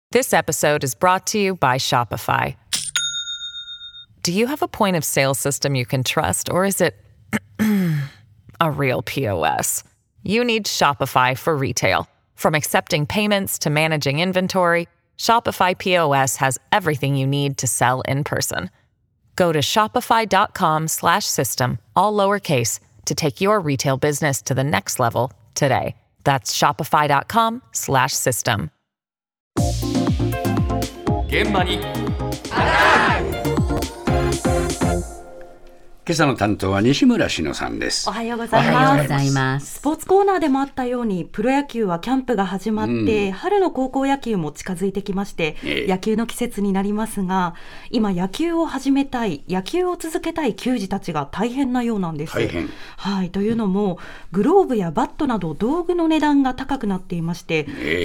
This episode is brought to you by Shopify. Do you have a point of sale system you can trust, or is it a real POS? You need Shopify for retail. From accepting payments to managing inventory, Shopify POS has everything you need to sell in person. Go to shopify.com/system, all lowercase, to take your retail business to the next level today. That's shopify.com/system. 現場に今朝の担当は西村篠さんです。 おはようございます。 おはようございます。 スポーツコーナーでもあったようにプロ野球はキャンプが始まって、春の高校野球も近づいてきまして、野球の季節になりますが、今野球を始めたい、野球を続けたい球児たちが大変なようなんです。 大変。 はい、というのもグローブやバットなど道具の値段が高くなっていまして、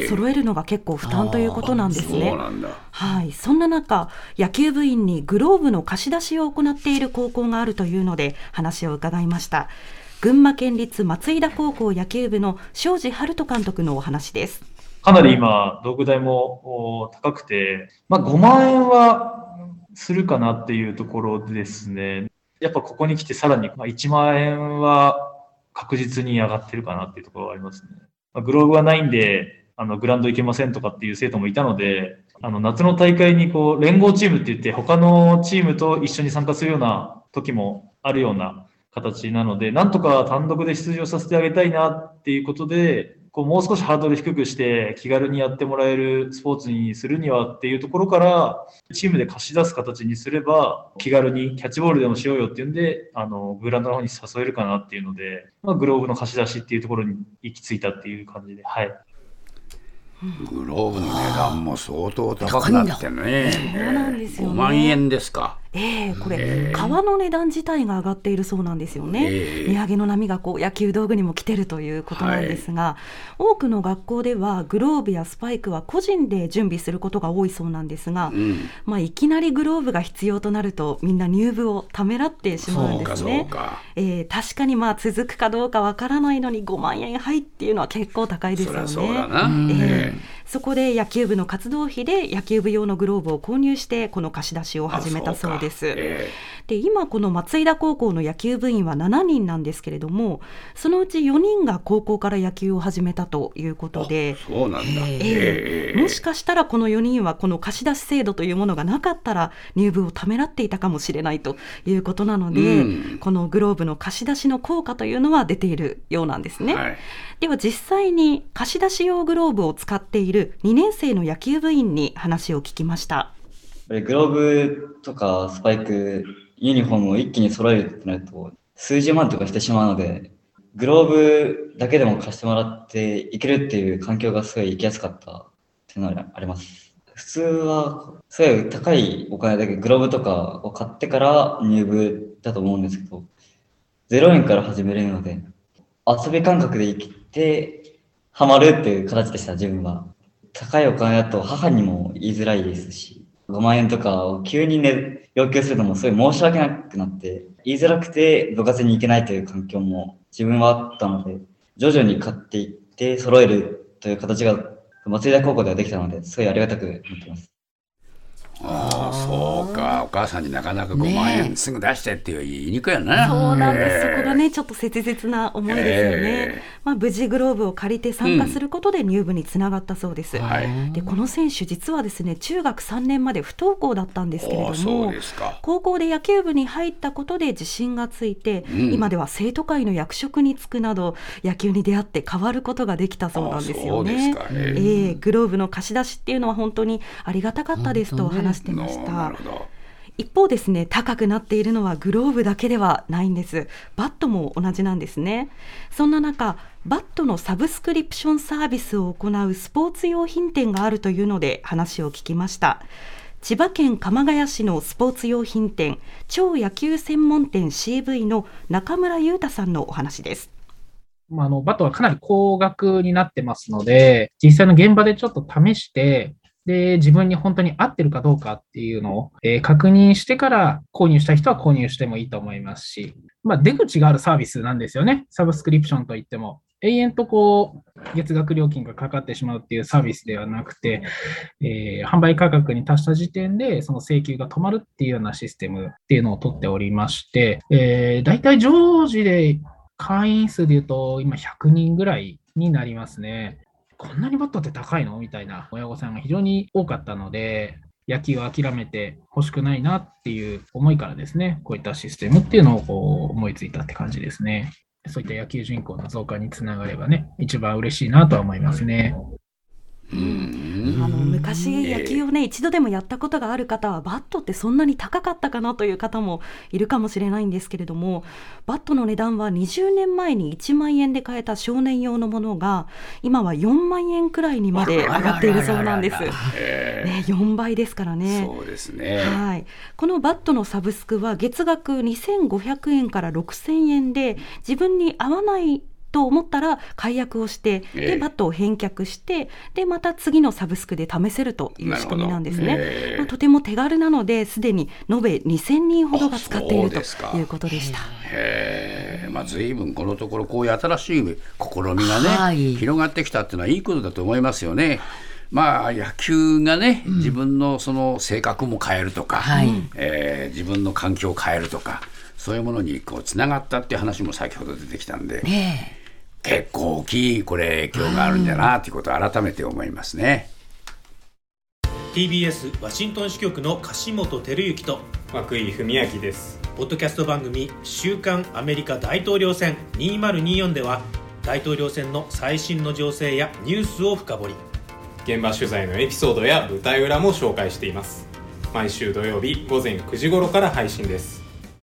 揃えるのが結構負担ということなんですね。 そうなんだ。 はい、そんな中、野球部員にグローブの貸し出しを行っている高校があるというので話を伺いました。群馬県立松井田高校野球部の庄司春人監督のお話です。 かなり今道具代も高くて、5万円はするかなっていうところですね。やっぱここに来てさらに1万円は確実に上がってるかなっていうところがありますね。グローブがないんでグラウンド行けませんとかっていう生徒もいたので、夏の大会に連合チームって言って他のチームと一緒に参加するような時もあるような形なので、なんとか単独で出場させてあげたいなっていうことで、もう少しハードル低くして気軽にやってもらえるスポーツにするにはっていうところから、チームで貸し出す形にすれば気軽にキャッチボールでもしようよっていうんで、グラウンドの方に誘えるかなっていうので、グローブの貸し出しっていうところに行き着いたっていう感じで、はい。 グローブの値段も相当高くなってね。 そうなんですよね。 5万円ですか。 これ、革の値段自体が上がっているそうなんですよね。値上げの波が野球道具にも来てるということなんですが、多くの学校ではグローブやスパイクは個人で準備することが多いそうなんですが、いきなりグローブが必要となるとみんな入部をためらってしまうんですね。確かに続くかどうかわからないのに5万円入っていうのは結構高いですよね。 そうだな。 そこで野球部の活動費で野球部用のグローブを購入してこの貸し出しを始めたそうです。で、今この松井田高校の野球部員は7人なんですけれども、そのうち4人が高校から野球を始めたということで、 そうなんだ。 もしかしたらこの4人はこの貸し出し制度というものがなかったら入部をためらっていたかもしれないということなので、このグローブの貸し出しの効果というのは出ているようなんですね。では実際に貸し出し用グローブを使っている2年生の野球部員に話を聞きました。 グローブとかスパイク、ユニフォームを一気に揃えるってなると数十万とかしてしまうので、グローブだけでも貸してもらっていけるっていう環境がすごい行きやすかったっていうのがあります。普通はすごい高いお金でグローブとかを買ってから入部だと思うんですけど、0円から始めれるので遊び感覚で生きてハマるっていう形でした。自分は高いお金だと母にも言いづらいですし、5万円とかを急に要求するのもすごい申し訳なくなって言いづらくて部活に行けないという環境も自分はあったので、徐々に買っていって揃えるという形が松井田高校ではできたので、すごいありがたく思っています。 そうか。お母さんになかなか5万円すぐ出してって言いにくいよな。 そうなんです。そこがねちょっと切実な思いですよね。無事グローブを借りて参加することで入部につながったそうです。で、この選手実はですね、中学3年まで不登校だったんですけれども、高校で野球部に入ったことで自信がついて、今では生徒会の役職に就くなど野球に出会って変わることができたそうなんですよね。グローブの貸し出しっていうのは本当にありがたかったですと話してました。一方ですね、高くなっているのはグローブだけではないんです。バットも同じなんですね。そんな中、バットのサブスクリプションサービスを行うスポーツ用品店があるというので話を聞きました。千葉県鎌ケ谷市のスポーツ用品店、超野球専門店 CV の中村裕太さんのお話です。 バットはかなり高額になってますので、実際の現場でちょっと試して、で、自分に本当に合ってるかどうかっていうのを、確認してから購入したい人は購入してもいいと思いますし、出口があるサービスなんですよね。サブスクリプションといっても。 永遠と月額料金がかかってしまうっていうサービスではなくて、販売価格に達した時点でその請求が止まるっていうようなシステムっていうのを取っておりまして、だいたい常時で会員数でいうと今100人ぐらいになりますね。こんなにバットって高いのみたいな親御さんが非常に多かったので、野球を諦めて欲しくないなっていう思いからですね、こういったシステムっていうのを思いついたって感じですね。そういった野球人口の増加につながればね、一番嬉しいなとは思いますね。 昔野球をね、一度でもやったことがある方は、バットってそんなに高かったかなという方もいるかもしれないんですけれども、バットの値段は20年前に1万円で買えた少年用のものが今は4万円くらいにまで上がっているそうなんです。4倍ですからね。 そうですね。 はい。このバットのサブスクは月額2500円から6000円で、自分に合わないと思ったら解約をして、でバットを返却して、でまた次のサブスクで試せるという仕組みなんですね。とても手軽なので、すでに延べ2000人ほどが使っているということでした。 随分このところこういう新しい試みがね、広がってきたっていうのはいいことだと思いますよね。野球がね、自分のその性格も変えるとか、自分の環境を変えるとか、そういうものにつながったっていう話も先ほど出てきたんで、結構大きい影響があるんだなということを改めて思いますね。 TBS ワシントン支局の樫本照之と涌井文明です。 ポッドキャスト番組週刊アメリカ大統領選2024では、大統領選の最新の情勢やニュースを深掘り、 現場取材のエピソードや舞台裏も紹介しています。毎週土曜日午前9時頃から配信です。